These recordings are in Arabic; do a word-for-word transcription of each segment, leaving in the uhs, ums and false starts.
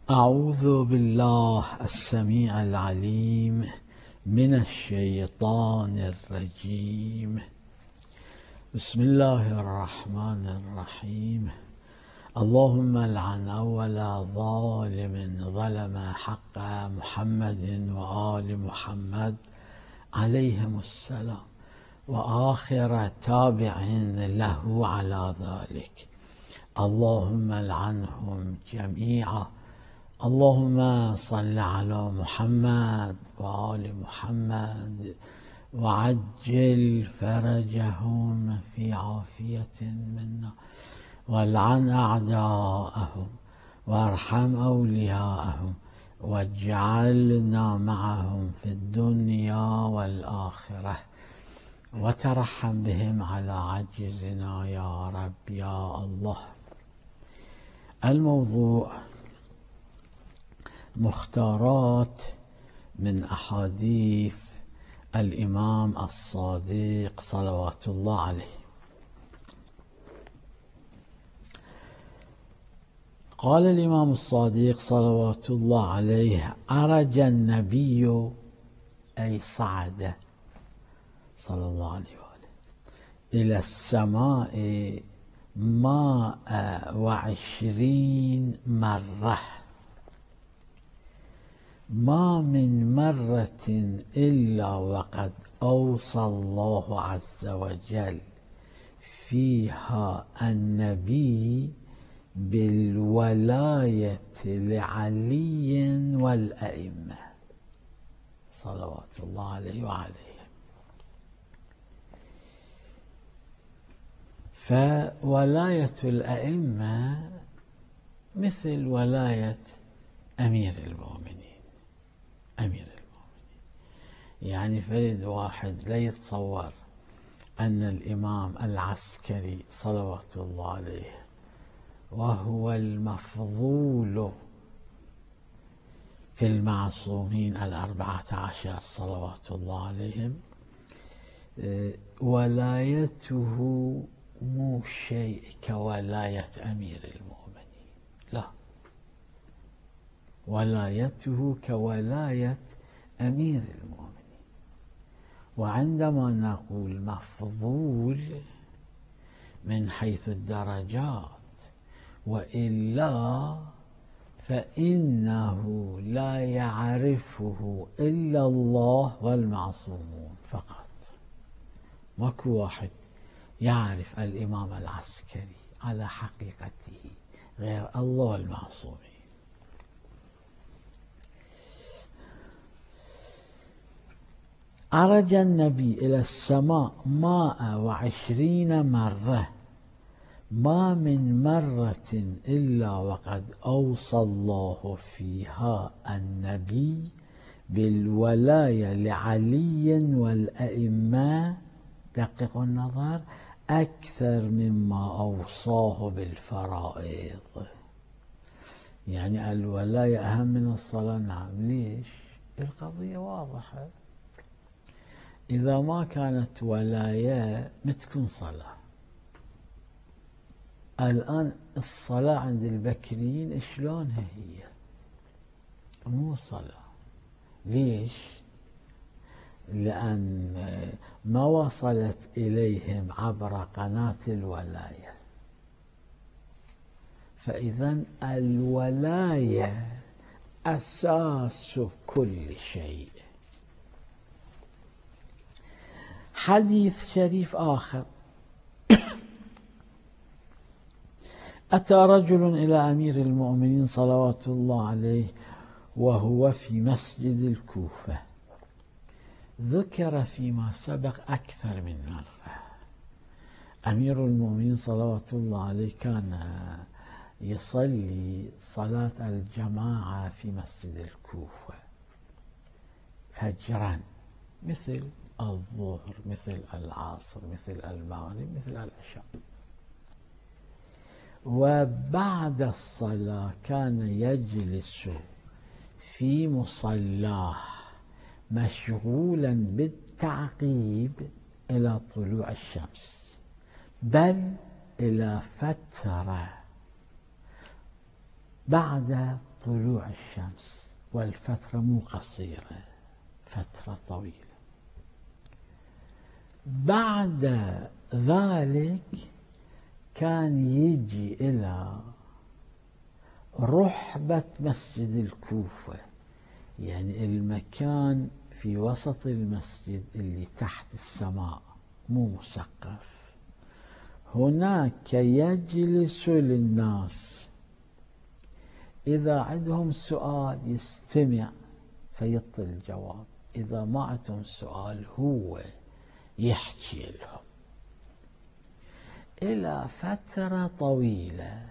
أعوذ بالله السميع العليم من الشيطان الرجيم. بسم الله الرحمن الرحيم. اللهم لعن أول ظالم ظلم حق محمد وآل محمد عليهم السلام، وآخر تابع له على ذلك. اللهم لعنهم جميعا. اللهم صل على محمد وآل محمد وعجل فرجهم في عافية منا، والعن أعداءهم وارحم أولياءهم، واجعلنا معهم في الدنيا والآخرة، وترحم بهم على عجزنا يا رب يا الله. الموضوع مختارات من أحاديث الإمام الصادق صلوات الله عليه. قال الإمام الصادق صلوات الله عليه: عرج النبي، أي صعد صلى الله عليه وآله إلى السماء مائة وعشرين مرة، ما من مرة إلا وقد أوصى الله عز وجل فيها النبي بالولاية لعلي والأئمة صلوات الله عليه وعليهم. فولاية الأئمة مثل ولاية أمير المؤمنين. أمير المؤمنين يعني فرد واحد لا يتصور أن الإمام العسكري صلوات الله عليه، وهو المفضول في المعصومين الأربعة عشر صلوات الله عليهم، ولايته مو شيء كولاية أمير المؤمنين، لا، ولايته كولاية أمير المؤمنين. وعندما نقول مفضول من حيث الدرجات، وإلا فإنه لا يعرفه إلا الله والمعصومون فقط. ماكو واحد يعرف الإمام العسكري على حقيقته غير الله والمعصومين. عرج النبي إلى السماء مائة وعشرين مرة، ما من مرة إلا وقد أوصى الله فيها النبي بالولاية لعلي والأئمة، دققوا النظر، أكثر مما أوصاه بالفرائض. يعني الولاية أهم من الصلاة. نعم. ليش؟ القضية واضحة. إذا ما كانت ولاية متكون صلاة. الآن الصلاة عند البكريين شلونها هي؟ مو صلاة. ليش؟ لأن ما وصلت إليهم عبر قناة الولاية. فإذا الولاية أساس كل شيء. حديث شريف آخر: أتى رجل إلى أمير المؤمنين صلوات الله عليه وهو في مسجد الكوفة. ذكر فيما سبق أكثر من مرة. أمير المؤمنين صلوات الله عليه كان يصلي صلاة الجماعة في مسجد الكوفة فجرا، مثل الظهر، مثل العصر، مثل المغرب، مثل العشاء. وبعد الصلاة كان يجلس في مصلاه مشغولا بالتعقيب إلى طلوع الشمس، بل إلى فترة بعد طلوع الشمس، والفترة مو قصيرة، فترة طويلة. بعد ذلك كان يجي إلى رحبة مسجد الكوفة، يعني المكان في وسط المسجد اللي تحت السماء مو مسقف. هناك يجلس للناس، إذا عندهم سؤال يستمع فيعطي الجواب، إذا ما عندهم سؤال هو يحكي لهم إلى فترة طويلة.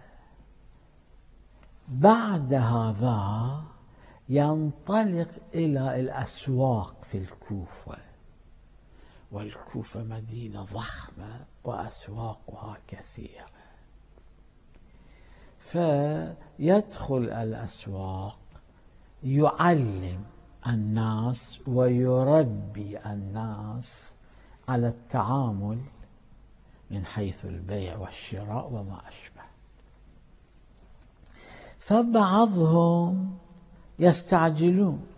بعد هذا ينطلق إلى الأسواق في الكوفة، والكوفة مدينة ضخمة وأسواقها كثيرة، فيدخل الأسواق يعلم الناس ويربي الناس على التعامل من حيث البيع والشراء وما أشبه. فبعضهم يستعجلون،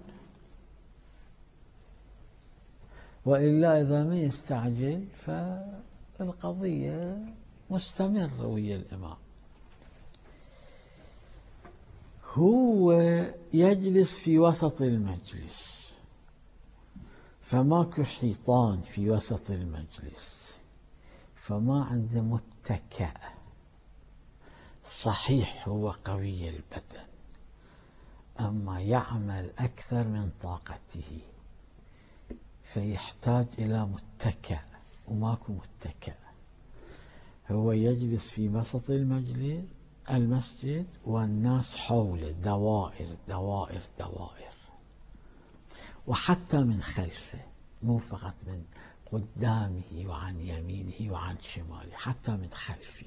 وإلا إذا ما يستعجل فالقضية مستمرة ويا الإمام. هو يجلس في وسط المجلس، فماكو حيطان في وسط المجلس، فما عنده متكأ. صحيح هو قوي البدن، أما يعمل أكثر من طاقته، فيحتاج إلى متكأ، وماكو متكأ. هو يجلس في وسط المجلس المسجد والناس حوله دوائر دوائر دوائر، وحتى من خلفه، مو فقط من قدامه وعن يمينه وعن شماله، حتى من خلفه.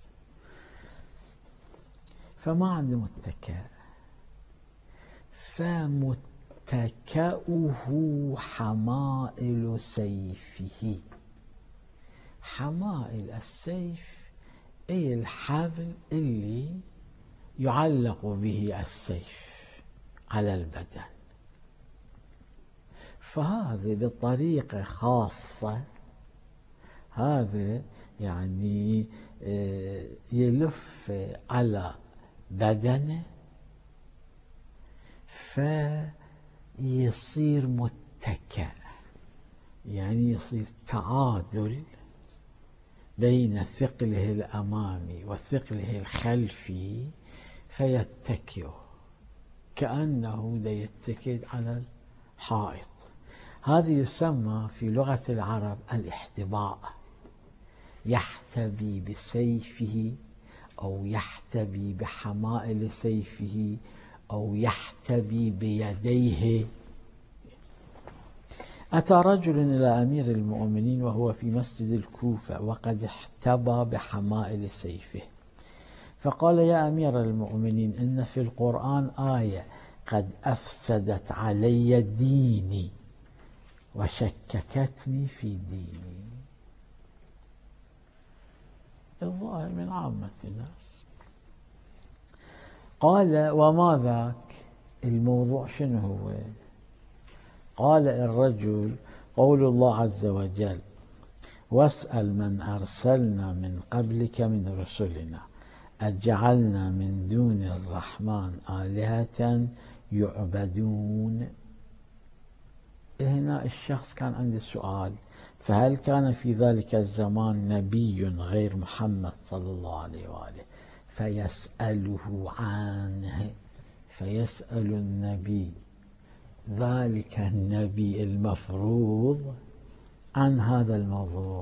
فما عنده متكأ، فمتكأه حمائل سيفه. حمائل السيف أي الحبل اللي يعلق به السيف على البدن، فهذا بطريقة خاصة، هذا يعني يلف على بدنه فيصير متكأ، يعني يصير تعادل بين ثقله الأمامي وثقله الخلفي، فيتكئ كأنه يتكئ على الحائط. هذا يسمى في لغة العرب الاحتباء، يحتبي بسيفه أو يحتبي بحمائل سيفه أو يحتبي بيديه. أتى رجل إلى أمير المؤمنين وهو في مسجد الكوفة وقد احتبى بحمائل سيفه، فقال: يا أمير المؤمنين، إن في القرآن آية قد أفسدت علي ديني وشككتني في ديني. الظاهر من عامة الناس. قال: وما ذاك؟ الموضوع شنو هو؟ قال الرجل: قول الله عز وجل: واسأل من أرسلنا من قبلك من رسلنا أجعلنا من دون الرحمن آلهة يعبدون. هنا الشخص كان عنده سؤال: فهل كان في ذلك الزمان نبي غير محمد صلى الله عليه وآله فيسأله عنه؟ فيسأل النبي، ذلك النبي المفروض، عن هذا الموضوع.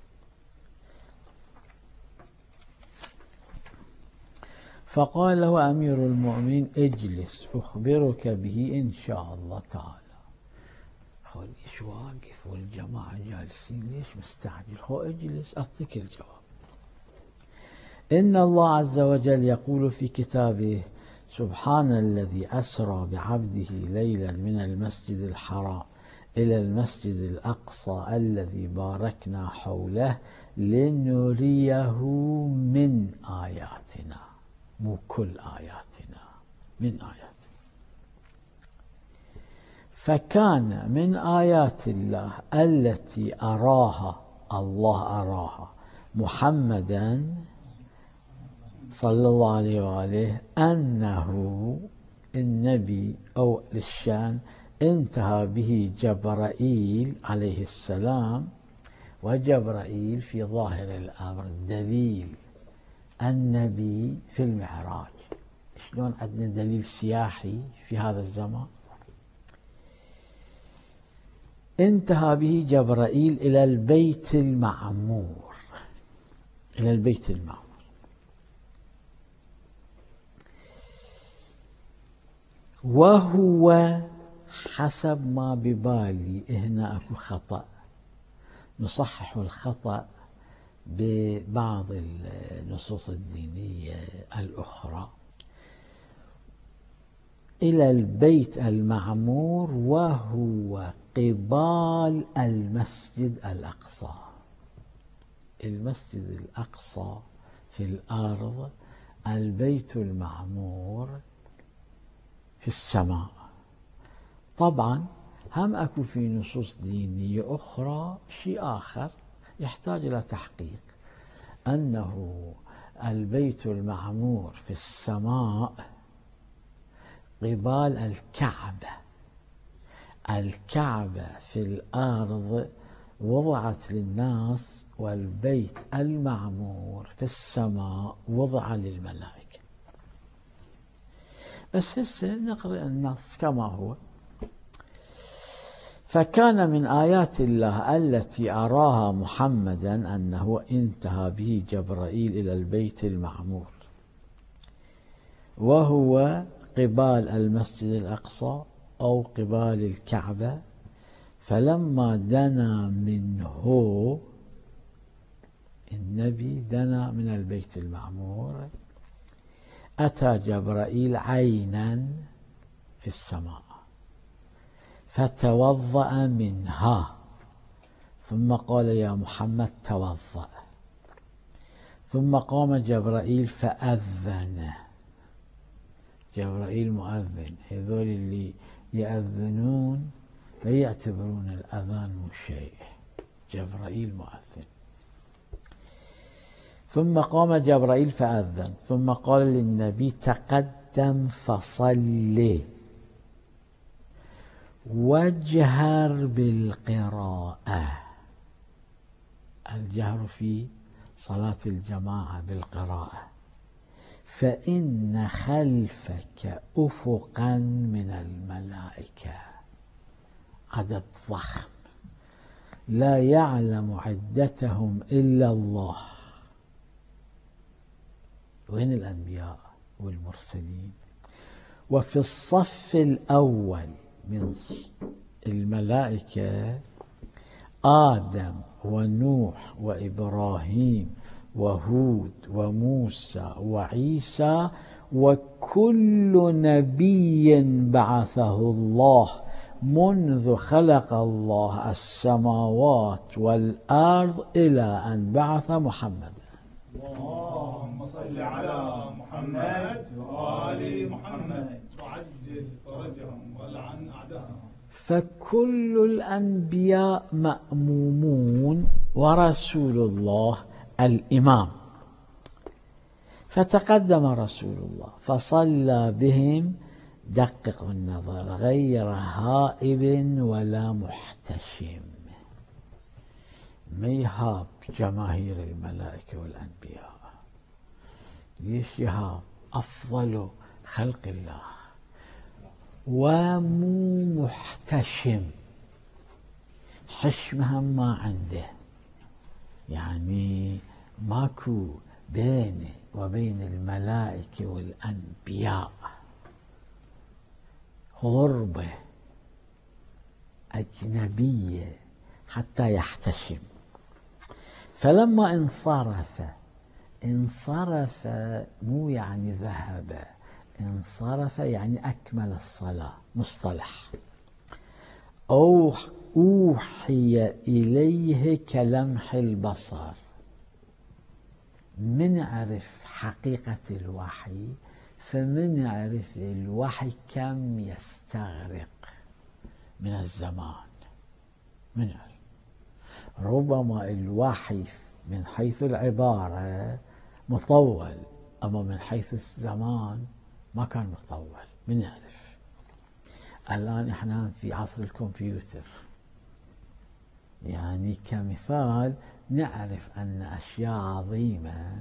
فقال له أمير المؤمنين: اجلس أخبرك به إن شاء الله تعالى. قال: إيش واقف والجماعة جالسين، ليش مستعجل؟ خو اجلس أعطيك الجواب. إن الله عز وجل يقول في كتابه: سبحان الذي أسرى بعبده ليلا من المسجد الحرام إلى المسجد الأقصى الذي باركنا حوله لنريه من آياتنا. مو كل آياتنا، من آيات. فكان من آيات الله التي أراها الله أراها محمدا صلى الله عليه وآله أنه النبي أو للشان انتهى به جبرائيل عليه السلام، وجبرائيل في ظاهر الأمر دليل النبي في المعراج. شلون عندنا دليل سياحي في هذا الزمان؟ انتهى به جبرائيل إلى البيت المعمور، إلى البيت المعمور. وهو حسب ما ببالي، هنا أكو خطأ، نصحح الخطأ ببعض النصوص الدينية الأخرى. إلى البيت المعمور وهو قبال المسجد الأقصى. المسجد الأقصى في الأرض، البيت المعمور في السماء. طبعا هم أكو في نصوص دينية أخرى شيء آخر يحتاج إلى تحقيق، أنه البيت المعمور في السماء قبال الكعبة. الكعبة في الأرض وضعت للناس، والبيت المعمور في السماء وضع للملائكة. بس هسه نقرأ النص كما هو. فكان من آيات الله التي أراها محمدا أنه انتهى به جبرائيل إلى البيت المعمور وهو قبال المسجد الأقصى أو قبال الكعبة، فلما دنا منه النبي، دنا من البيت المعمور، أتى جبرائيل عينا في السماء فتوضأ منها، ثم قال يا محمد توضأ، ثم قام جبرائيل فأذن. جبرائيل مؤذن، هذول اللي يأذنون لا يعتبرون الأذان شيء، جبرائيل مؤذن. ثم قام جبرائيل فأذن، ثم قال للنبي تقدم فصل واجهر بالقراءة. الجهر في صلاة الجماعة بالقراءة، فإن خلفك أفقا من الملائكة، عدد ضخم لا يعلم عدتهم إلا الله. وين الأنبياء والمرسلين؟ وفي الصف الأول من الملائكة آدم ونوح وإبراهيم وهود وموسى وعيسى وكل نبي بعثه الله منذ خلق الله السماوات والأرض إلى أن بعث محمد. اللهم صل على محمد وآل محمد وعجل فرجهم والعن أعداءهم. فكل الأنبياء مأمومون ورسول الله الإمام. فتقدم رسول الله فصلى بهم، دقق النظر، غير هائب ولا محتشم، ما يهاب جماهير الملائكة والأنبياء. ليش يهاب؟ أفضل خلق الله. ومو محتشم، حشمها ما عنده، يعني ماكو بينه وبين الملائكة والأنبياء غربة أجنبية حتى يحتشم. فلما انصرف، انصرف مو يعني ذهب، انصرف يعني أكمل الصلاة، مصطلح. أو أوحي إليه كلمح البصر. من عرف حقيقة الوحي فمن يعرف الوحي كم يستغرق من الزمان؟ من يعرف؟ ربما الوحي من حيث العبارة مطول، أما من حيث الزمان ما كان مطول. من يعرف؟ الآن إحنا في عصر الكمبيوتر، يعني كمثال نعرف أن أشياء عظيمة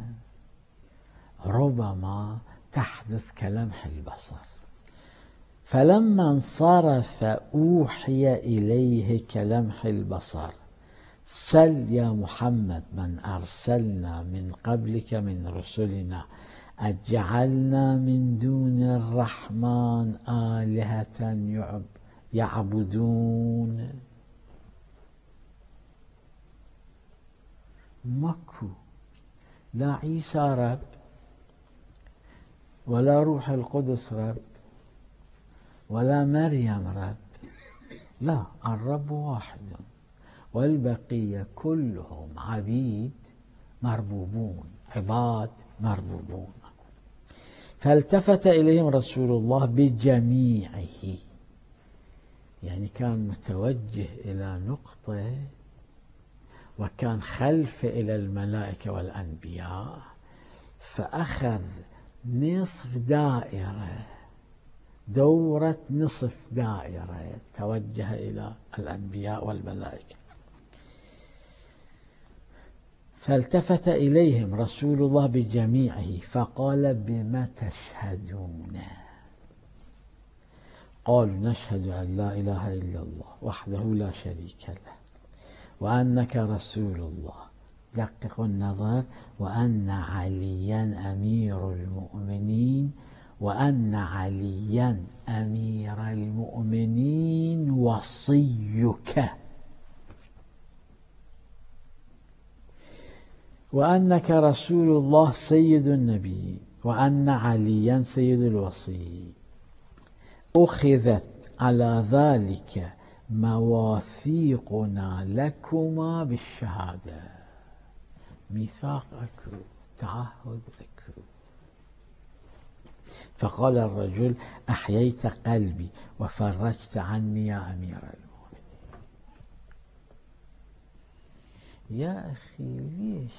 ربما تحدث كلمح البصر. فلما انصرف أوحي إليه كلمح البصر: سل يا محمد من أرسلنا من قبلك من رسلنا أجعلنا من دون الرحمن آلهة يعبدون. ماكو لا عيسى رب ولا روح القدس رب ولا مريم رب، لا، الرب واحد والبقية كلهم عبيد مربوبون، عباد مربوبون. فالتفت إليهم رسول الله بجميعه، يعني كان متوجه إلى نقطة وكان خلف إلى الملائكة والأنبياء، فأخذ نصف دائرة، دورة نصف دائرة، توجه إلى الأنبياء والملائكة. فالتفت إليهم رسول الله بجميعه فقال: بما تشهدون؟ قالوا: نشهد أن لا إله إلا الله وحده لا شريك له وأنك رسول الله، دقق النظر، وأن عليا أمير المؤمنين، وأن عليا أمير المؤمنين وصيك، وأنك رسول الله سيد النبي، وأن عليا سيد الوصي. أخذت على ذلك مواثيقنا لكما بالشهادة، ميثاق أكو، تعهد أكو. فقال الرجل: أحييت قلبي وفرجت عني يا أمير المؤمنين. يا أخي ليش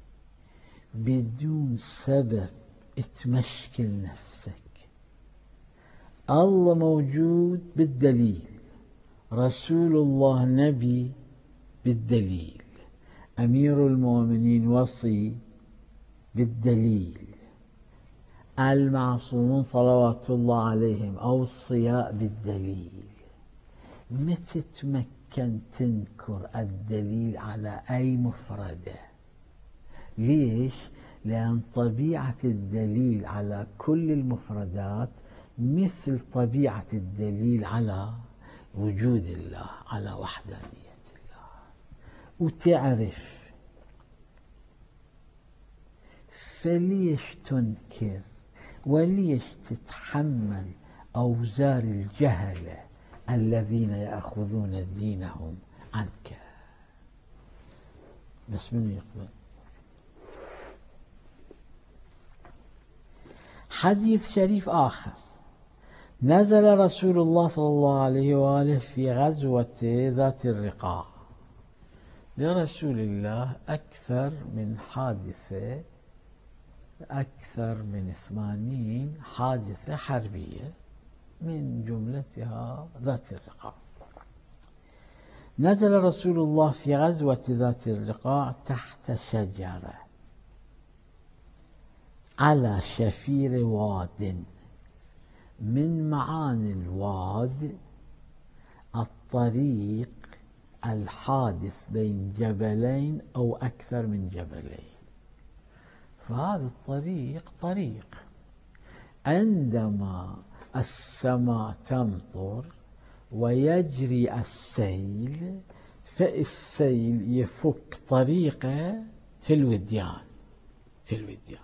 بدون سبب تمشكل نفسك؟ الله موجود بالدليل، رسول الله نبي بالدليل، أمير المؤمنين وصي بالدليل، المعصومون صلوات الله عليهم أوصياء بالدليل. متى تمكن تنكر الدليل على أي مفردة؟ ليش؟ لأن طبيعة الدليل على كل المفردات مثل طبيعة الدليل على وجود الله، على وحدانية الله. وتعرف، فليش تنكر وليش تتحمل أوزار الجهلة الذين يأخذون دينهم عنك؟ بس من يقبل؟ حديث شريف آخر: نزل رسول الله صلى الله عليه وآله في غزوة ذات الرقاع. لرسول الله أكثر من حادثة، أكثر من ثمانين حادثة حربية، من جملتها ذات الرقاع. نزل رسول الله في غزوة ذات الرقاع تحت شجرة على شفير واد. من معاني الواد الطريق الحادث بين جبلين أو أكثر من جبلين. فهذا الطريق طريق عندما السماء تمطر ويجري السيل، فالسيل يفك طريقه في الوديان، في الوديان.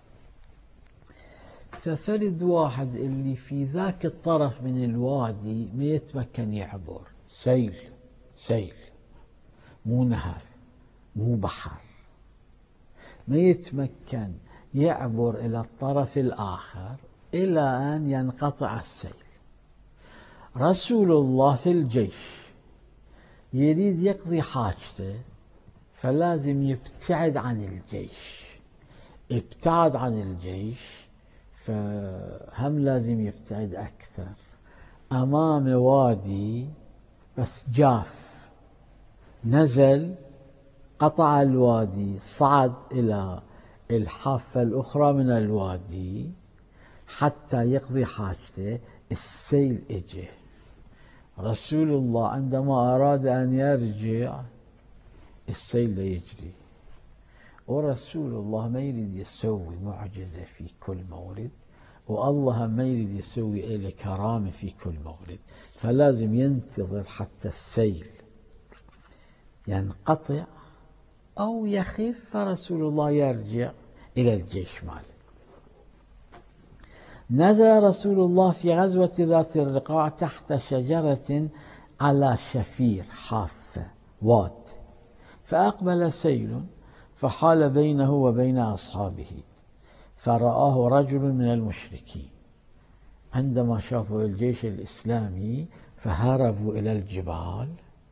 ففرد واحد اللي في ذاك الطرف من الوادي ما يتمكن يعبر، سيل سيل مو نهر مو بحر، ما يتمكن يعبر إلى الطرف الآخر، إلى أن ينقطع السيل. رسول الله في الجيش يريد يقضي حاجته، فلازم يبتعد عن الجيش. ابتعد عن الجيش فهم لازم يبتعد أكثر. أمام وادي بس جاف، نزل قطع الوادي، صعد إلى الحافة الأخرى من الوادي حتى يقضي حاجته. السيل اجه. رسول الله عندما أراد أن يرجع السيل لا يجري، ورسول الله ما يريد يسوي معجزة في كل مورد، والله ما يريد يسوي إليه كرامة في كل مورد، فلازم ينتظر حتى السيل ينقطع أو يخف، فرسول الله يرجع إلى الجيش ماله. نزل رسول الله في غزوة ذات الرقاع تحت شجرة على شفير حافة واد، فأقبل سيل فحال بينه وبين أصحابه، فرآه رجل من المشركين. عندما شافوا الجيش الإسلامي فهربوا إلى الجبال،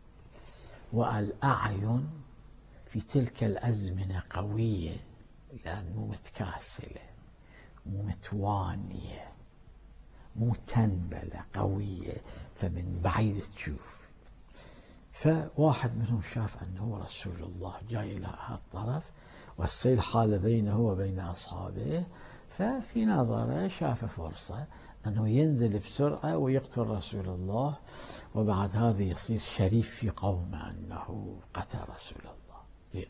والأعين في تلك الأزمنة قوية، لأن مو متكاسلة، مو متوانية، مو تنبلة، قوية، فمن بعيد تشوف. فواحد منهم شاف أنه رسول الله جاي إلى هذا الطرف والسيل حال بينه وبين أصحابه، ففي نظره شاف فرصة أنه ينزل بسرعة ويقتل رسول الله، وبعد هذا يصير شريف في قومه أنه قتل رسول الله. زين.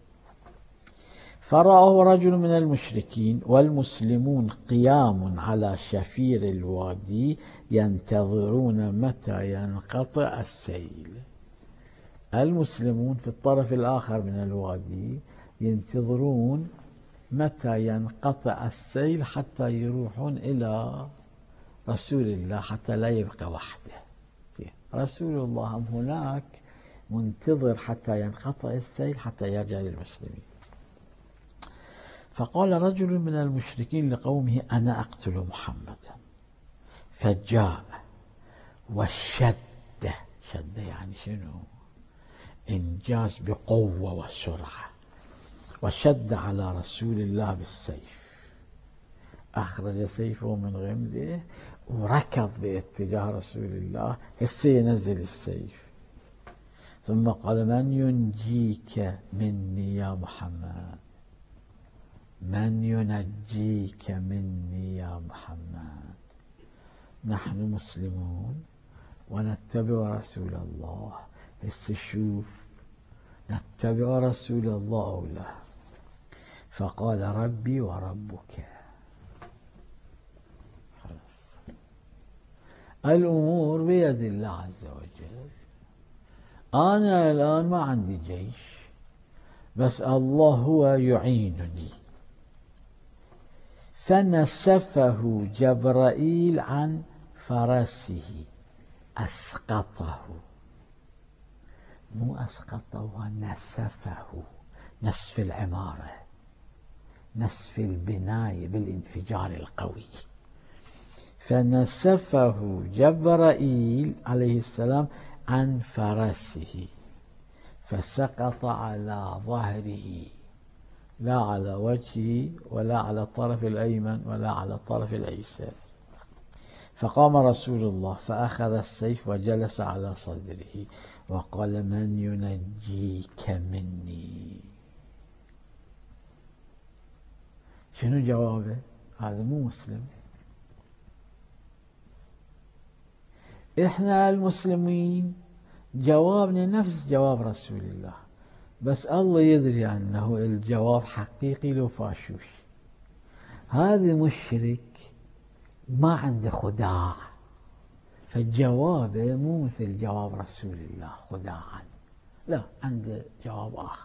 فرآه رجل من المشركين والمسلمون قيام على شفير الوادي ينتظرون متى ينقطع السيل. المسلمون في الطرف الآخر من الوادي ينتظرون متى ينقطع السيل حتى يروحون إلى رسول الله حتى لا يبقى وحده. رسول الله هم هناك منتظر حتى ينقطع السيل حتى يرجع للمسلمين. فقال رجل من المشركين لقومه: أنا أقتل محمدا. فجاء وشد، شد يعني شنو؟ إنجاز بقوة وسرعة، وشد على رسول الله بالسيف، أخرج سيفه من غمده وركض باتجاه رسول الله، هسه ينزل السيف. ثم قال: من ينجيك مني يا محمد؟ من ينجيك مني يا محمد؟ نحن مسلمون ونتبع رسول الله، هسه شوف نتبع رسول الله أو لا؟ فقال: ربي وربك. خلاص، الأمور بيد الله عز وجل. أنا الآن ما عندي جيش، بس الله هو يعينني. فنسفه جبرائيل عن فرسه، أسقطه، مو أسقطه، نسفه، نسف العمارة، نسف البناية بالانفجار القوي. فنسفه جبرائيل عليه السلام عن فرسه، فسقط على ظهره، لا على وجهه ولا على الطرف الأيمن ولا على الطرف الأيسر. فقام رسول الله فأخذ السيف وجلس على صدره وقال: من ينجيك مني؟ شنو جوابه؟ هذا مو مسلم. إحنا المسلمين جوابنا نفس جواب رسول الله، بس الله يدري أنه الجواب حقيقي لو فاشوش. هذا مشرك ما عنده خداع، فالجواب مو مثل جواب رسول الله خداعا، لا، عنده جواب آخر،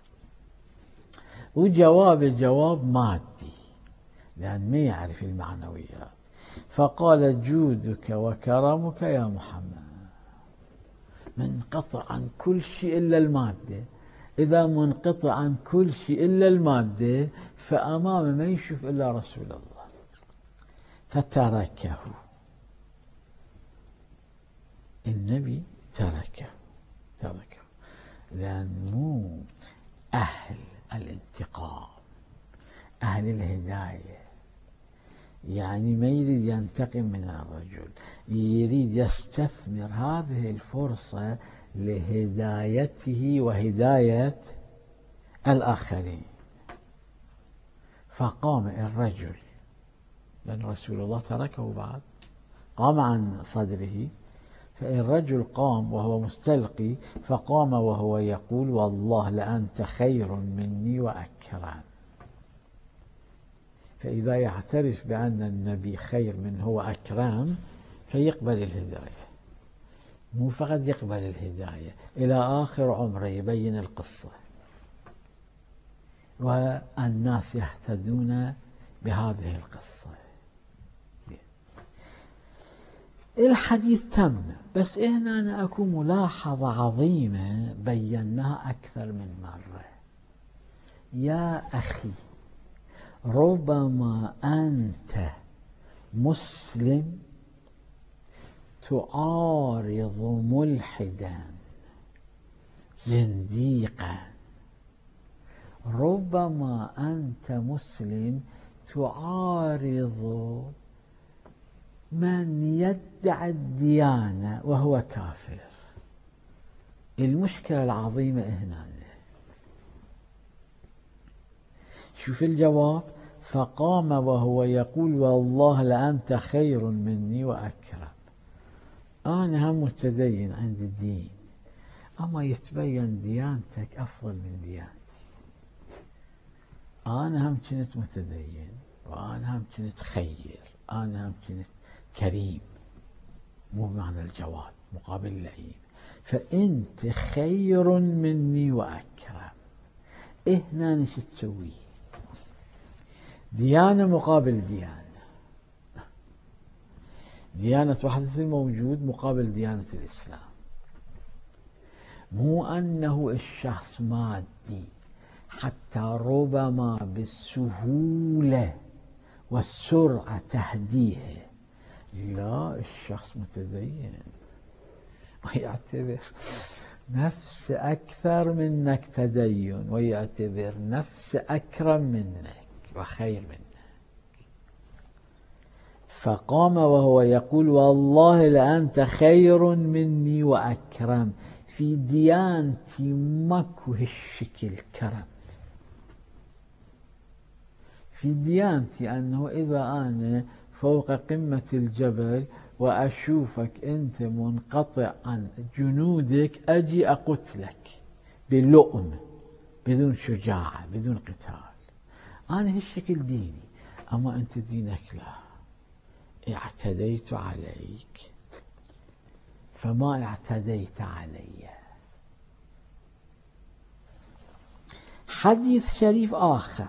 وجواب جواب مادي لأن ما يعرف المعنويات. فقال: جودك وكرمك يا محمد. منقطع عن كل شيء إلا المادة. إذا منقطع عن كل شيء إلا المادة فأمامه ما يشوف إلا رسول الله. فتركه، النبي تركه تركه لأن مو أهل الانتقام، أهل الهداية، يعني ما يريد ينتقم من الرجل، يريد يستثمر هذه الفرصة لهدايته وهداية الآخرين. فقام الرجل، لأن رسول الله تركه بعد، قام عن صدره، فالرجل قام وهو مستلقي، فقام وهو يقول والله لأنت خير مني وأكرم. فإذا يعترف بأن النبي خير منه وأكرم فيقبل الهداية، مو فقط يقبل الهداية، إلى آخر عمره يبين القصة، والناس يهتدون بهذه القصة. الحديث تم، بس هنا أنا أكو ملاحظة عظيمة بيناها أكثر من مرة. يا أخي، ربما أنت مسلم تعارض ملحدا زنديقا، ربما أنت مسلم تعارض من يدعي الديانة وهو كافر. المشكلة العظيمة هنا، شوف الجواب: فقام وهو يقول والله لأنت خير مني وأكرم. أنا هم متدين عندي الدين، أما يتبين ديانتك أفضل من ديانتي. أنا هم كنت متدين، وأنا هم كنت خير، أنا هم كنت كريم، مو بمعنى الجواد مقابل اللئيم. فأنت خير مني وأكرم. هنا نش تسوي ديانة مقابل ديانة، ديانة وحدة الموجود مقابل ديانة الإسلام. مو أنه الشخص مادي حتى ربما بالسهولة والسرعة تهديه، لا، الشخص متدين ويعتبر نفس أكثر منك تدين، ويعتبر نفس أكرم منك وخير منك. فقام وهو يقول والله لأنت خير مني وأكرم. في ديانتي ماكو هالشكل كرم. في ديانتي أنه إذا أنا فوق قمة الجبل وأشوفك أنت منقطع عن جنودك أجي أقتلك باللؤم بدون شجاعة بدون قتال. أنا هالشكل ديني. أما أنت دينك لا، اعتديت عليك فما اعتديت علي. حديث شريف آخر،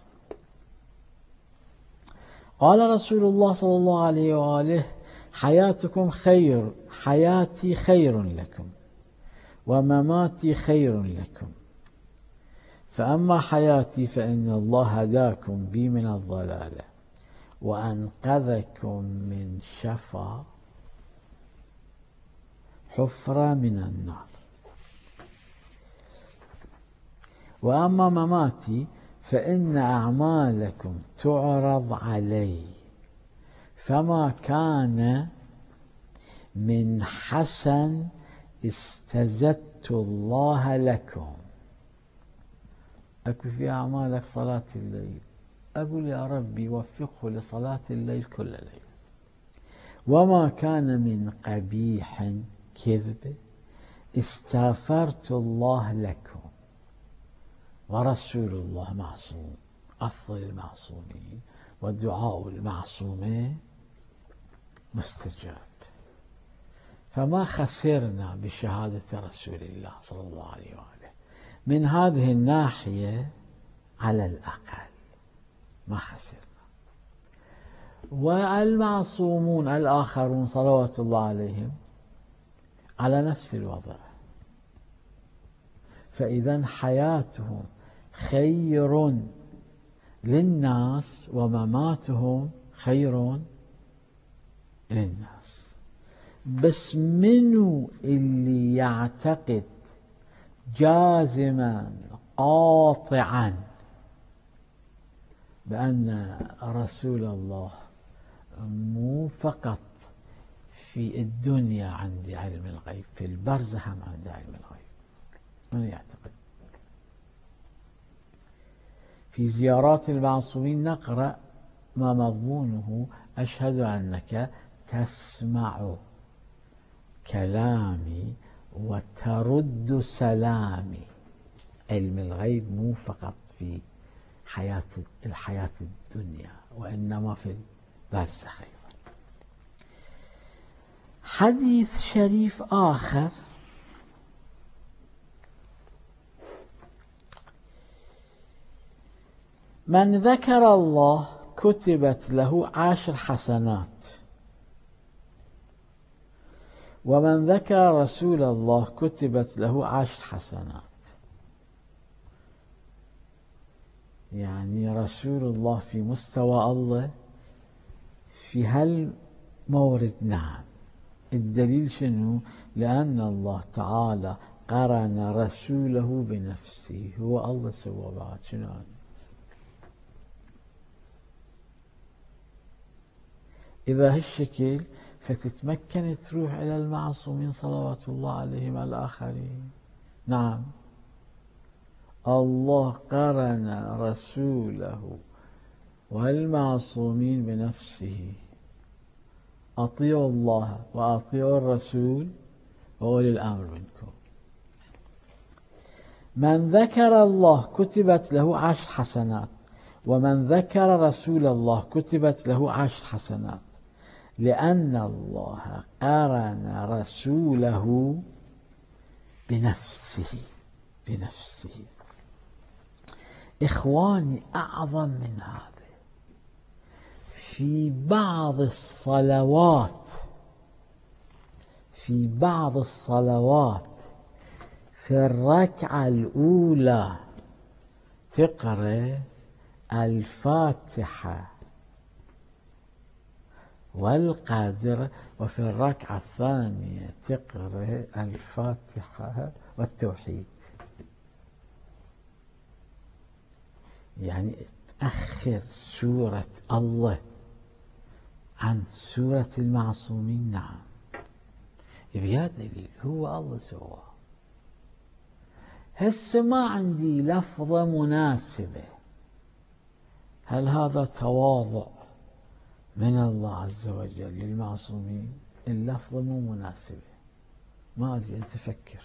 قال رسول الله صلى الله عليه وآله: حياتكم خير، حياتي خير لكم ومماتي خير لكم، فأما حياتي فإن الله هداكم بي من الضلالة وأنقذكم من شفا حفرة من النار، وأما مماتي فإن أعمالكم تعرض علي، فما كان من حسن استزدت الله لكم. أكو في أعمالك صلاة الليل، أقول يا ربي وفقه لصلاة الليل كل ليل. وما كان من قبيح كذب استغفرت الله لكم. ورسول الله معصوم، أفضل المعصومين، والدعاء المعصومين مستجاب. فما خسرنا بشهادة رسول الله صلى الله عليه وآله من هذه الناحية على الأقل، ما خسرنا. والمعصومون الآخرون صلوات الله عليهم على نفس الوضع. فإذا حياتهم خير للناس ومماتهم خير للناس. بس منو اللي يعتقد جازما قاطعا بأن رسول الله مو فقط في الدنيا عند علم الغيب، في البرزخ هم عند علم الغيب؟ من يعتقد؟ في زيارات المعصومين نقرأ ما مضمونه: أشهد أنك تسمع كلامي وترد سلامي. علم الغيب مو فقط في حياة الحياة الدنيا، وإنما في البرزخ أيضا. حديث شريف آخر: من ذكر الله كتبت له عشر حسنات، ومن ذكر رسول الله كتبت له عشر حسنات. يعني رسول الله في مستوى الله في هالمورد. نعم. الدليل شنو؟ لأن الله تعالى قرن رسوله بنفسه. هو الله سوى بعد شنو يعني؟ إذا هالشكل فتتمكن تروح إلى المعصومين صلوات الله عليهم الآخرين. نعم، الله قرن رسوله والمعصومين بنفسه: أطيعوا الله وأطيعوا الرسول وأولي الأمر منكم. من ذكر الله كتبت له عشر حسنات، ومن ذكر رسول الله كتبت له عشر حسنات، لأن الله قرن رسوله بنفسه بنفسه. إخواني، أعظم من هذا في بعض الصلوات في بعض الصلوات في الركعة الأولى تقرأ الفاتحة والقدر، وفي الركعة الثانية تقرأ الفاتحة والتوحيد. يعني تأخر سورة الله عن سورة المعصومين. نعم، بهذا دليل هو الله سواه. هسه ما عندي لفظة مناسبة. هل هذا تواضع من الله عز وجل للمعصومين؟ اللفظة مو مناسبة. ما أدري، أنت فكر.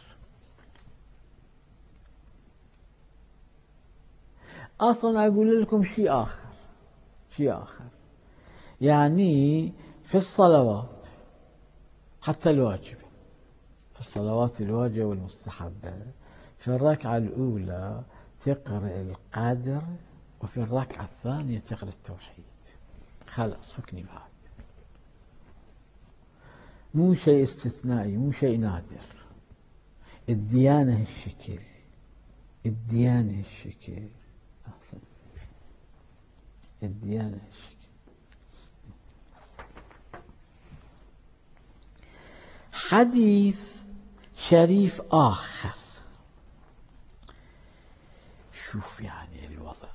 أصلا أقول لكم شيء آخر شيء آخر يعني في الصلوات حتى الواجبة، في الصلوات الواجبة والمستحبة، في الركعة الأولى تقرأ القدر، وفي الركعة الثانية تقرأ التوحيد. خلاص، فكني بعد. مو شيء استثنائي، مو شيء نادر. الديانة هالشكل، الديانة هالشكل. أحسنت. الديانة هالشكل. حديث شريف آخر. شوف يعني الوضع.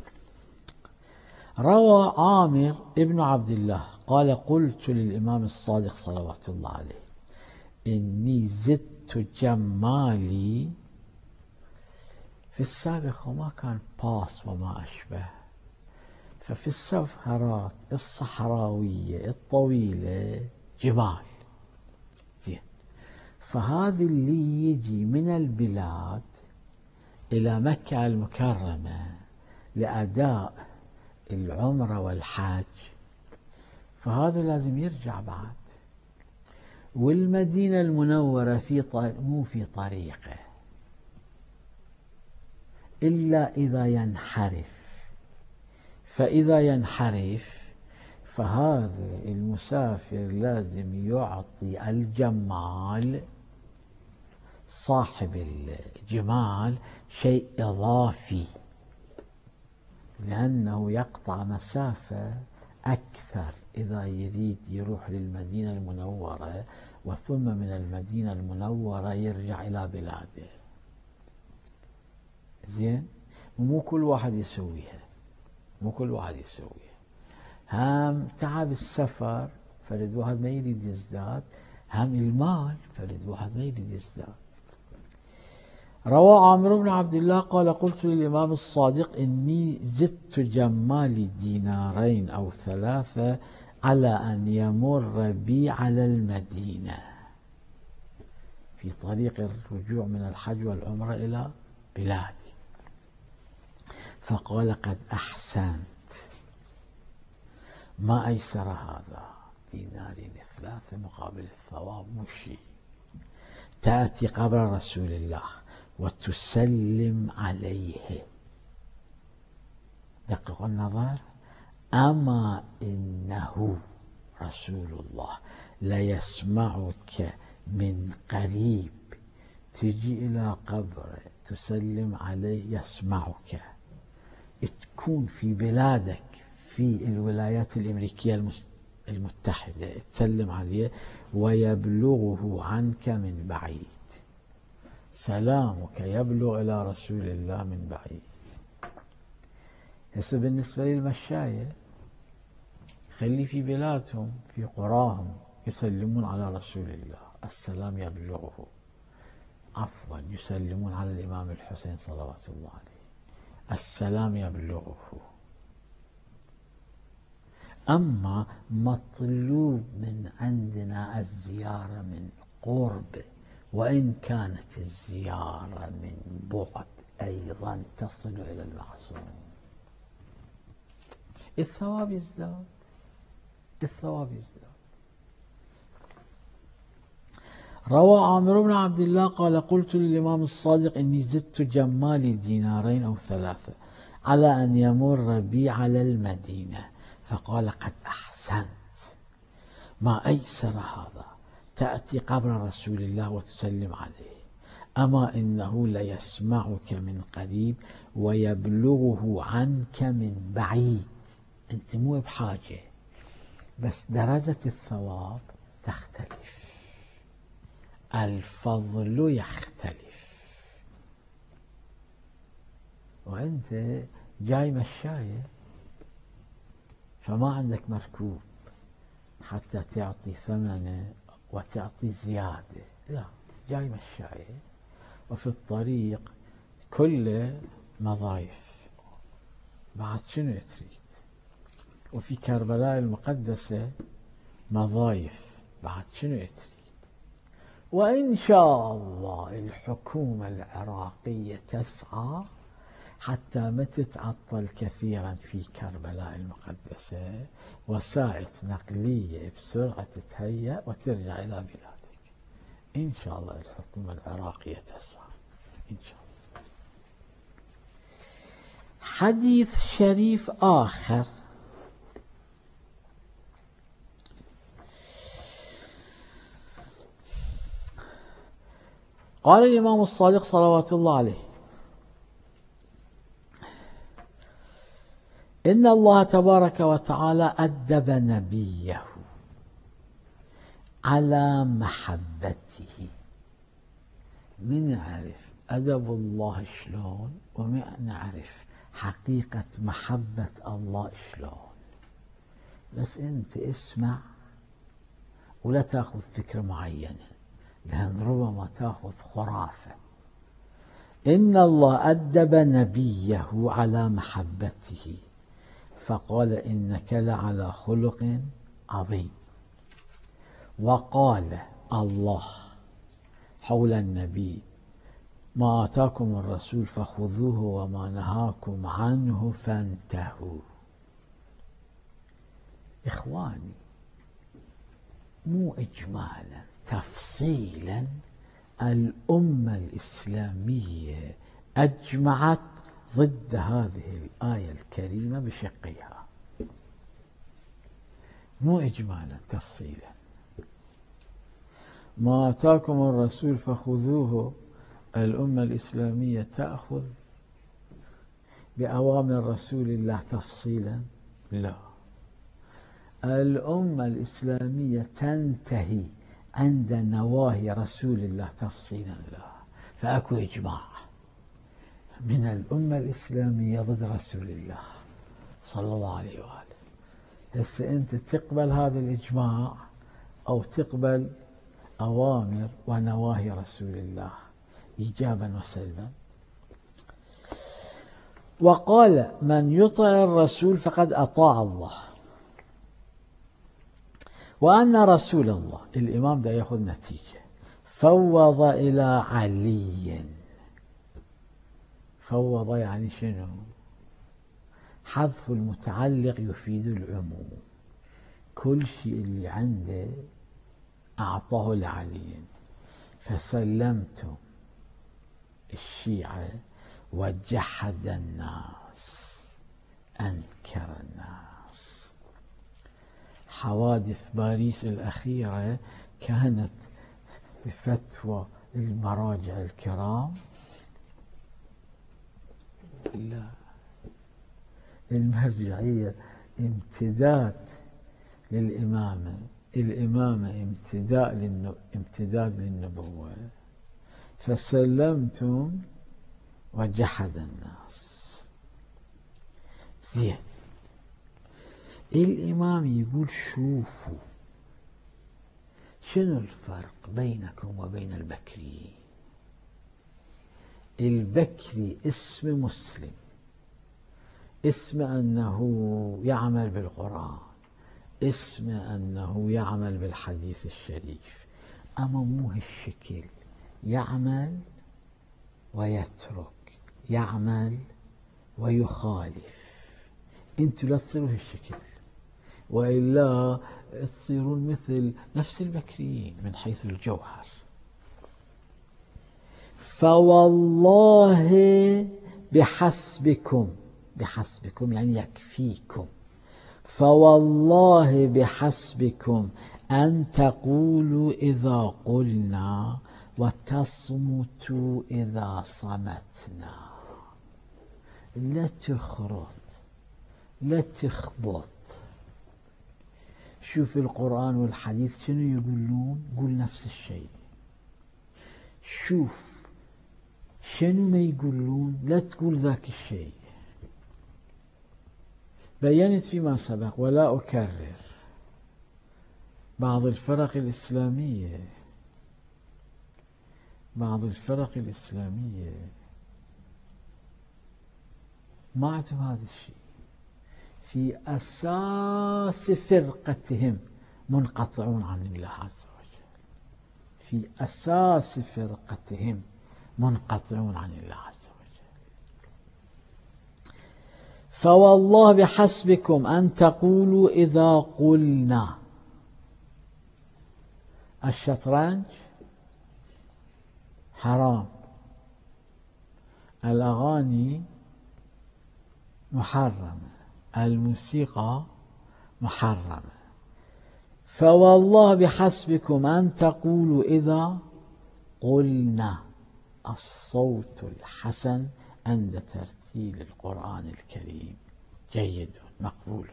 روى عامر ابن عبد الله قال: قلت للإمام الصادق صلوات الله عليه: إني زدت جمالي. في السابق وما كان باص وما أشبه، ففي السفرات الصحراوية الطويلة جمال. زين. فهذا اللي يجي من البلاد إلى مكة المكرمة لأداء العمرة والحج، فهذا لازم يرجع بعد. والمدينة المنورة في طريق مو في طريقه إلا إذا ينحرف. فإذا ينحرف فهذا المسافر لازم يعطي الجمال، صاحب الجمال، شيء إضافي، لأنه يقطع مسافة أكثر إذا يريد يروح للمدينة المنورة وثم من المدينة المنورة يرجع إلى بلاده. زين، مو كل واحد يسويها، مو كل واحد يسويها. هم تعب السفر فرد واحد ما يريد يزداد، هم المال فرد واحد ما يريد يزداد. روى عامر بن عبد الله قال قلت للإمام الصادق إني زدت جمالي دينارين أو ثلاثة على أن يمر بي على المدينة في طريق الرجوع من الحج والعمرة إلى بلادي، فقال قد أحسنت، ما أيسر هذا، دينارين ثلاثة مقابل الثواب مشي، تأتي قبر رسول الله وتسلم عليه. دقق النظر، أما إنه رسول الله ليسمعك من قريب، تجي إلى قبره تسلم عليه يسمعك، تكون في بلادك في الولايات الأمريكية المتحدة تسلم عليه ويبلغه عنك من بعيد، سلامك يبلغ إلى رسول الله من بعيد. هسه بالنسبة للمشاية خلي في بلادهم في قراهم يسلمون على رسول الله، السلام يبلغه، عفوا يسلمون على الإمام الحسين صلوات الله عليه، السلام يبلغه. أما مطلوب من عندنا الزيارة من قرب، وإن كانت الزيارة من بعد أيضا تصل إلى المعصوم، الثواب يزداد، الثواب يزداد. روى عامر بن عبد الله قال قلت للإمام الصادق إني زدت جمالي دينارين أو ثلاثة على أن يمر بي على المدينة، فقال قد أحسنت، ما أيسر هذا، تأتي قبر رسول الله وتسلم عليه، أما إنه ليسمعك من قريب ويبلغه عنك من بعيد. أنت مو بحاجة، بس درجة الثواب تختلف، الفضل يختلف. وأنت جاي مشاية فما عندك مركوب حتى تعطي ثمنه وتعطي زيادة، لا، جاي مشاية وفي الطريق كله مضايف، بعد شنو تريد؟ وفي كربلاء المقدسة مضايف، بعد شنو تريد؟ وإن شاء الله الحكومة العراقية تسعى حتى ما تتعطل كثيرا في كربلاء المقدسة، وسائط نقلية بسرعة تتهيأ وترجع إلى بلادك. إن شاء الله الحكومة العراقية تسعى إن شاء الله. حديث شريف آخر قال الإمام الصادق صلوات الله عليه إن الله تبارك وتعالى أدب نبيه على محبته. من يعرف أدب الله شلون ومن نعرف حقيقة محبة الله شلون. بس أنت اسمع ولا تأخذ فكرة معينة، لأن ربما تأخذ خرافة. إن الله أدب نبيه على محبته فقال إنك لعلى خلق عظيم. وقال الله حول النبي ما آتاكم الرسول فخذوه وما نهاكم عنه فانتهوا. إخواني، مو إجمالا، تفصيلا، الأمة الإسلامية أجمعت ضد هذه الآية الكريمة بشقها، مو إجمالا، تفصيلا. ما آتاكم الرسول فخذوه، الأمة الإسلامية تأخذ بأوامر رسول الله تفصيلا؟ لا. الأمة الإسلامية تنتهي عند نواهي رسول الله تفصيلا لها، فأكو إجماع من الأمة الإسلامية ضد رسول الله صلى الله عليه وآله. هسه أنت تقبل هذا الإجماع أو تقبل أوامر ونواهي رسول الله إيجابا وسلبا. وقال من يطع الرسول فقد أطاع الله، وأن رسول الله الإمام ده يأخذ نتيجة فوض إلى علي. فوض يعني شنو؟ حذف المتعلق يفيد العموم، كل شيء اللي عنده أعطاه لعلي. فسلمتم الشيعة وجحد الناس، أنكر الناس. حوادث باريس الأخيرة كانت بفتوى المراجع الكرام. لا، المرجعية امتداد للإمامة، الإمامة امتداد للنب... امتداد للنبوة. فسلمتم وجحد الناس. زين، الإمام يقول شوفوا شنو الفرق بينكم وبين البكري. البكري اسم مسلم، اسم أنه يعمل بالقرآن، اسم أنه يعمل بالحديث الشريف، أما مو هالشكل، يعمل ويترك، يعمل ويخالف. انتوا لا تصيروا هالشكل، وإلا تصيرون مثل نفس البكريين من حيث الجوهر. فوالله بحسبكم، بحسبكم يعني يكفيكم، فوالله بحسبكم أن تقولوا إذا قلنا وتصمتوا إذا صمتنا. لا تخرط، لا تخبط. شوف القرآن والحديث شنو يقولون، قول نفس الشيء. شوف شنو ما يقولون، لا تقول ذاك الشيء. بينت فيما سبق ولا أكرر، بعض الفرق الإسلامية بعض الفرق الإسلامية ما عندهم هذا الشيء، في أساس فرقتهم منقطعون عن الله عز وجل، في أساس فرقتهم منقطعون عن الله عز وجل. فوالله بحسبكم أن تقولوا إذا قلنا. الشطرنج حرام، الأغاني محرمة، الموسيقى محرمة. فوالله بحسبكم أن تقولوا إذا قلنا. الصوت الحسن عند ترتيل القرآن الكريم جيد مقبول.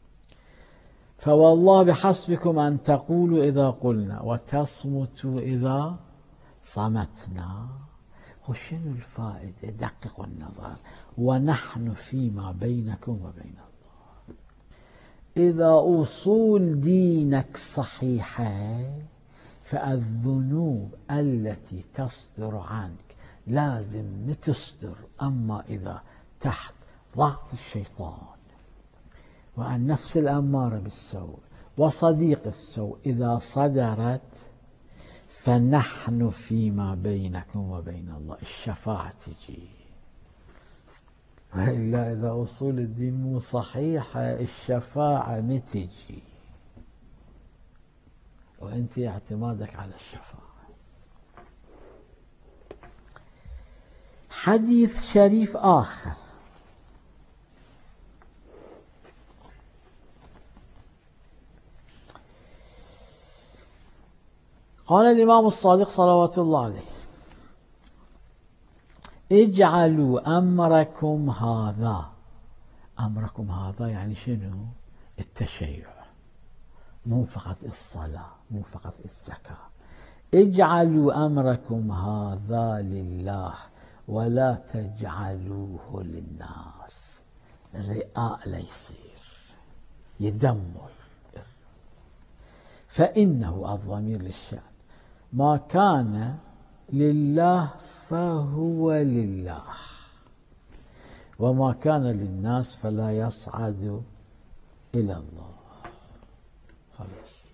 فوالله بحسبكم أن تقولوا إذا قلنا وتصمتوا إذا صمتنا. وشنو الفائدة؟ دققوا النظر. ونحن فيما بينكم وبين الله. إذا أصول دينك صحيحة فالذنوب التي تصدر عنك لازم تصدر، أما إذا تحت ضغط الشيطان والنفس الأمارة بالسوء وصديق السوء إذا صدرت، فنحن فيما بينكم وبين الله. الشفاعة تجي، وإلا إذا أصول الدين مو صحيحة الشفاعة ما تجي، وأنت اعتمادك على الشفاعة. حديث شريف آخر قال الإمام الصادق صلوات الله عليه: اجعلوا أمركم هذا. أمركم هذا يعني شنو؟ التشيع. مو فقط الصلاة، مو فقط الزكاة. اجعلوا أمركم هذا لله ولا تجعلوه للناس. الرئاء لا يصير، يدمر. فإنه الضمير للشأن، ما كان لله فهو لله، وما كان للناس فلا يصعد إلى الله. خلاص،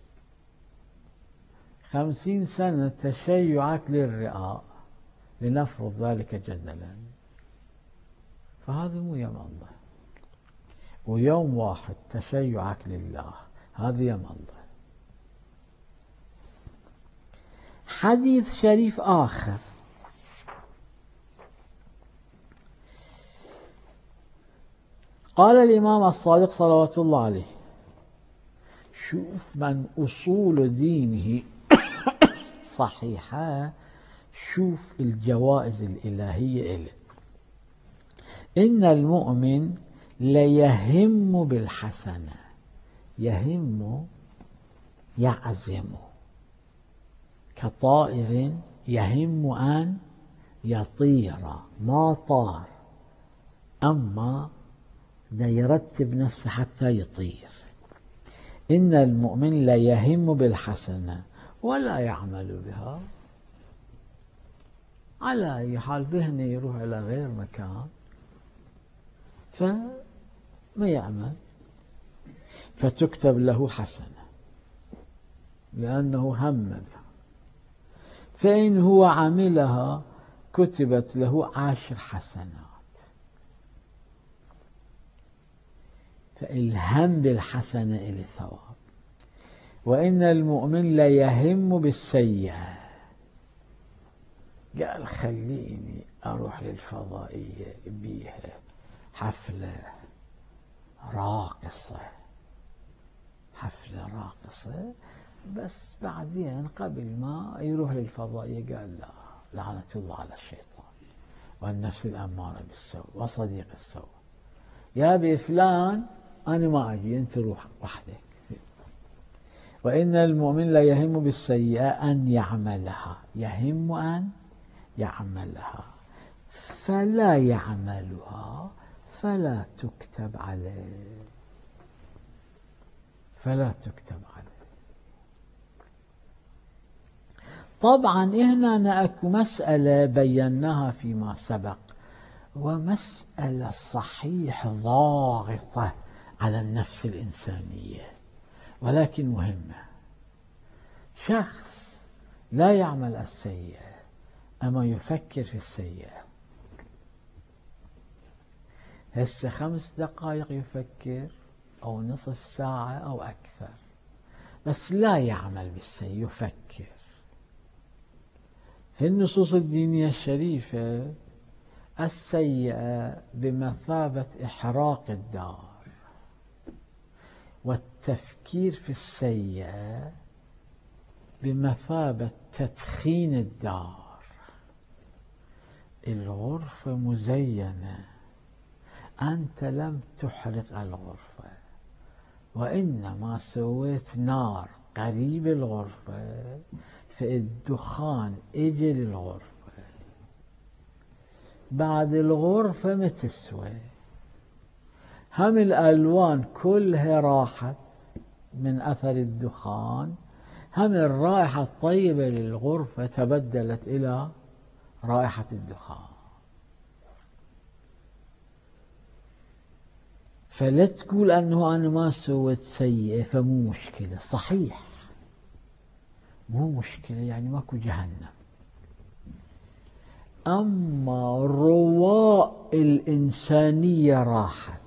خمسين سنة تشيعك للرئاء، لنفرض ذلك جدلا، فهذا مو يم الله. ويوم واحد تشيعك لله، هذا يم الله. حديث شريف آخر، قال الإمام الصادق صلوات الله عليه، شوف من أصول دينه صحيحة، شوف الجوائز الإلهية إله. إن المؤمن ليهم بالحسنة، يهم يعزم، كطائر يهم أن يطير، ما طار أما دا يرتب نفسه حتى يطير. إن المؤمن لا يهم بالحسنة ولا يعمل بها، على أي حال ذهنه يروح إلى غير مكان فما يعمل، فتكتب له حسنة لأنه هم بها. فإن هو عملها كتبت له عشر حسنات. فالهم بالحسنة إلى ثواب. وإن المؤمن لا يهم بالسيئة، قال خليني أروح للفضائية بيها حفلة راقصة، حفلة راقصة، بس بعدين قبل ما يروح للفضائية قال لا، لعنة الله على الشيطان والنفس الأمارة بالسوء وصديق السوء، يا بفلان أنا ما أجي، أنت روح وحدك. وإن المؤمن لا يهم بالسيئة أن يعملها، يهم أن يعملها فلا يعملها فلا تكتب عليه، فلا تكتب عليه. طبعا هنا أكو مسألة بيناها فيما سبق، ومسألة صحيح ضاغطة على النفس الإنسانية ولكن مهمة. شخص لا يعمل السيئة أما يفكر في السيئة، هسه خمس دقائق يفكر أو نصف ساعة أو أكثر، بس لا يعمل بالسيئة، يفكر. في النصوص الدينية الشريفة السيئة بمثابة إحراق الدار، والتفكير في السيئة بمثابة تدخين الدار. الغرفة مزينة، أنت لم تحرق الغرفة، وإنما سويت نار قريب الغرفة، فالدخان اجى للغرفة. بعد الغرفة ما تسوى، هم الألوان كلها راحت من أثر الدخان، هم الرائحة الطيبة للغرفة تبدلت إلى رائحة الدخان. فلا تقول أنه أنا ما سويت سيئة فمو مشكلة، صحيح مو مشكلة، يعني ماكو جهنم. أما رواء الإنسانية راحت،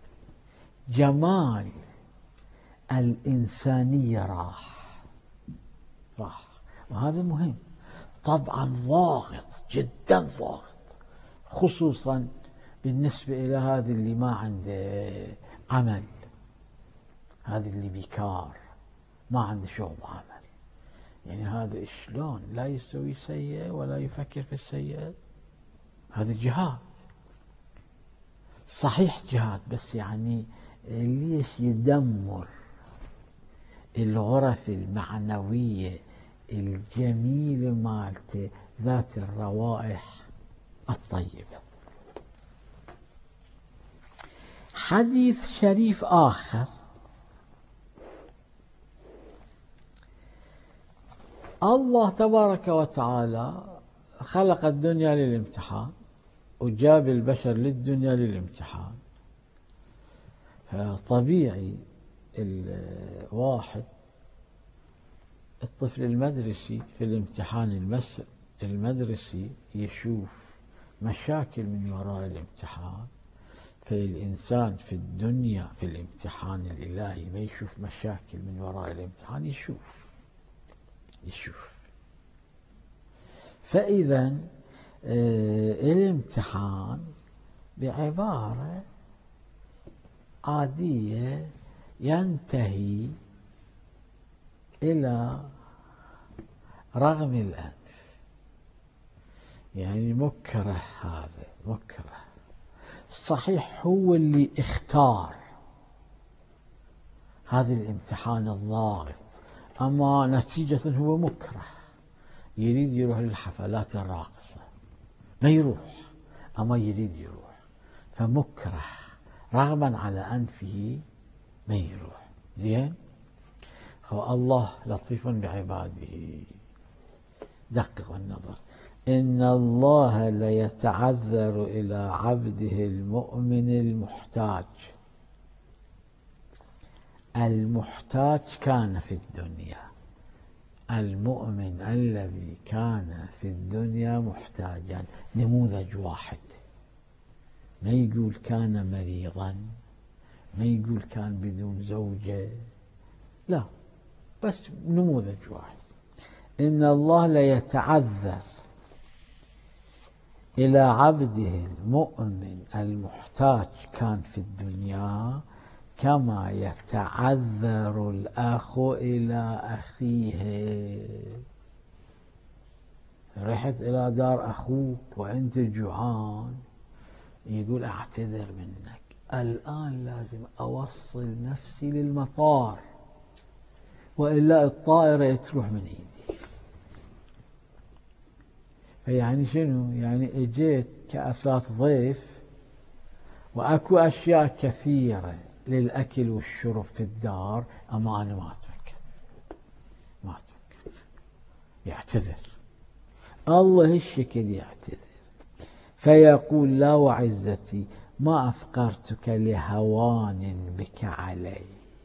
جمال الإنسانية راح راح وهذا مهم. طبعا ضاغط جدا، ضاغط خصوصا بالنسبة إلى هذا اللي ما عنده عمل، هذا اللي بيكار ما عنده شغل عمل. يعني هذا شلون لا يسوي سيئة ولا يفكر في السيئة؟ هذا جهاد، صحيح جهاد، بس يعني ليش يدمر الغرف المعنوية الجميلة مالته ذات الروائح الطيبة. حديث شريف آخر، الله تبارك وتعالى خلق الدنيا للامتحان وجاب البشر للدنيا للامتحان. فطبيعي الواحد الطفل المدرسي في الامتحان المدرسي يشوف مشاكل من وراء الامتحان، فالإنسان في الدنيا في الامتحان الإلهي ما يشوف مشاكل من وراء الامتحان، يشوف يشوف فإذا آه الامتحان بعبارة عادية ينتهي إلى رغم الأنف، يعني مكره، هذا مكره صحيح هو اللي اختار هذا الامتحان الضاغط، أما نتيجة هو مكره، يريد يروح للحفلات الراقصة ما يروح، أما يريد يروح، فمكره رغما على أنفه ما يروح. زين، الله لطيف بعباده. دققوا النظر، إن الله ليتعذر إلى عبده المؤمن المحتاج. المحتاج كان في الدنيا، المؤمن الذي كان في الدنيا محتاجا، نموذج واحد، ما يقول كان مريضا، ما يقول كان بدون زوجة، لا، بس نموذج واحد. إن الله ليتعذر إلى عبده المؤمن المحتاج كان في الدنيا كما يتعذر الأخ إلى أخيه. رحت إلى دار أخوك وأنت جوعان، يقول أعتذر منك، الآن لازم أوصل نفسي للمطار وإلا الطائرة تروح من إيدي. فيعني شنو؟ يعني اجيت كأساس ضيف وأكو أشياء كثيرة للأكل والشرب في الدار، أما أنا ما أتمكن ما أتمكن يعتذر الله الشكل، يعتذر فيقول لا وعزتي ما أفقرتك لهوان بك علي،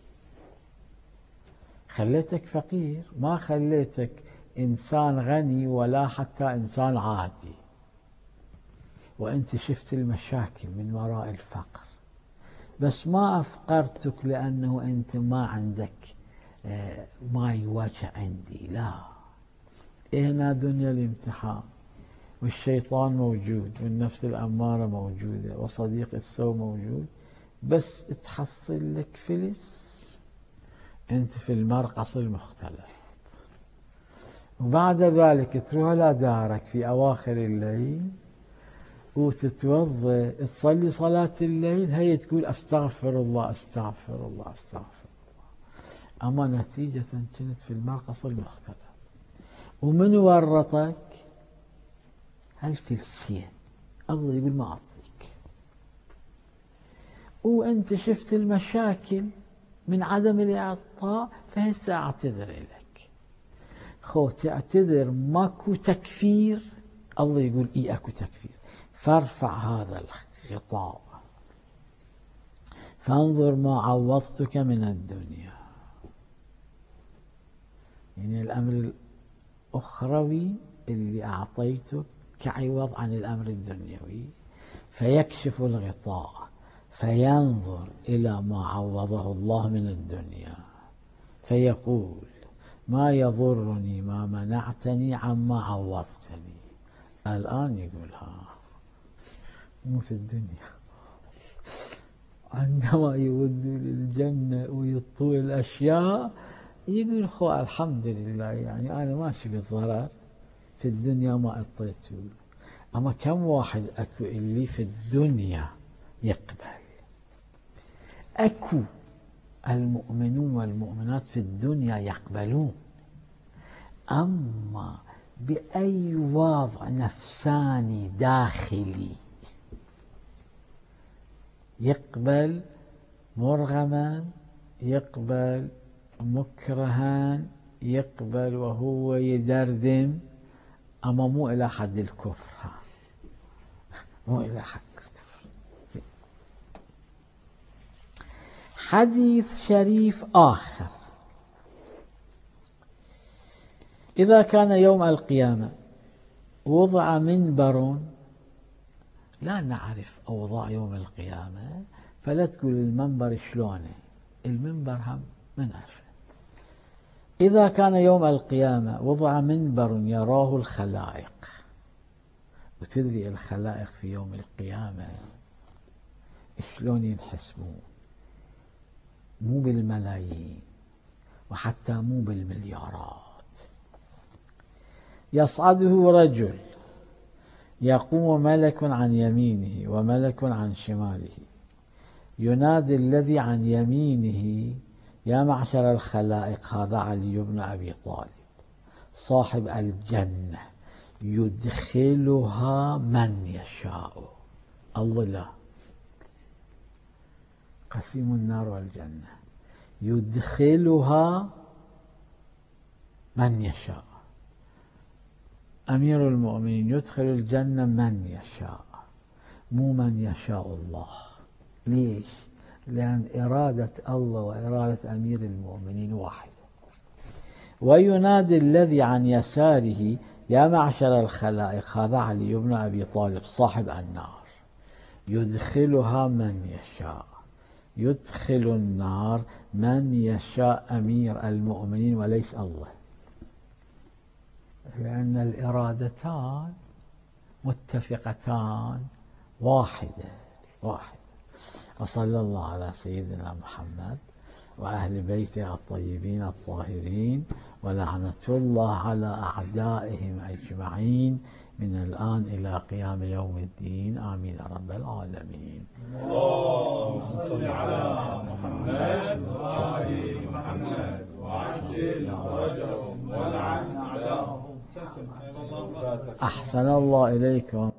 خليتك فقير، ما خليتك إنسان غني ولا حتى إنسان عادي، وأنت شفت المشاكل من وراء الفقر، بس ما أفقرتك لأنه أنت ما عندك ما يواجه عندي، لا، هنا دنيا الامتحان، والشيطان موجود، والنفس الأمارة موجودة، وصديق السوء موجود، بس تحصل لك فلس أنت في المرقص المختلف. وبعد ذلك تروح لدارك في أواخر الليل وتتوضأ تصلي صلاة الليل، هي تقول أستغفر الله أستغفر الله أستغفر الله، أما نتيجة كنت في المرقص المختلف. ومن ورطك هالفلسين، الله يقول ما أعطيك، وأنت شفت المشاكل من عدم الإعطاء، فهسه أعتذر إليك. خو تعتذر ماكو تكفير، الله يقول إيه أكو تكفير، فارفع هذا الغطاء فانظر ما عوضتك من الدنيا. يعني الأمر الأخروي اللي أعطيتك كعوض عن الأمر الدنيوي، فيكشف الغطاء فينظر إلى ما عوضه الله من الدنيا، فيقول ما يضرني ما منعتني عما عوضتني. الآن يقول ها مو في الدنيا، عندما يودوا للجنة ويطوا الأشياء يقول خو الحمد لله، يعني أنا ماشي بالضرر في الدنيا ما أعطيته. أما كم واحد أكو اللي في الدنيا يقبل، أكو المؤمنون والمؤمنات في الدنيا يقبلون، أما بأي وضع نفساني داخلي يقبل مرغما، يقبل مكرها، يقبل وهو يدردم، أما مو إلى حد الكفر، مو إلى حد الكفر. حديث شريف آخر: إذا كان يوم القيامة وضع منبر، لا نعرف أوضاع يوم القيامة، فلا تقول المنبر شلونه، المنبر هم من عرفه. إذا كان يوم القيامة وضع منبر يراه الخلائق، وتدري الخلائق في يوم القيامة شلون ينحسبون، مو بالملايين وحتى مو بالمليارات. يصعده رجل، يقوم ملك عن يمينه وملك عن شماله، ينادي الذي عن يمينه: يا معشر الخلائق، هذا علي بن أبي طالب صاحب الجنة، يدخلها من يشاء. الله لا، قسيم النار والجنة، يدخلها من يشاء. أمير المؤمنين يدخل الجنة من يشاء، مو من يشاء الله. ليش؟ لأن إرادة الله وإرادة أمير المؤمنين واحدة. وينادي الذي عن يساره: يا معشر الخلائق، هذا علي بن أبي طالب صاحب النار، يدخلها من يشاء. يدخل النار من يشاء أمير المؤمنين وليس الله، لأن الإرادتان متفقتان واحدة واحدة. وصلى الله على سيدنا محمد وأهل بيته الطيبين الطاهرين، ولعنة الله على أعدائهم أجمعين من الآن إلى قيام يوم الدين، آمين رب العالمين. اللهم صل على محمد وآل محمد وعجل فرجهم ولعن أعداءهم. أحسن الله إليكم.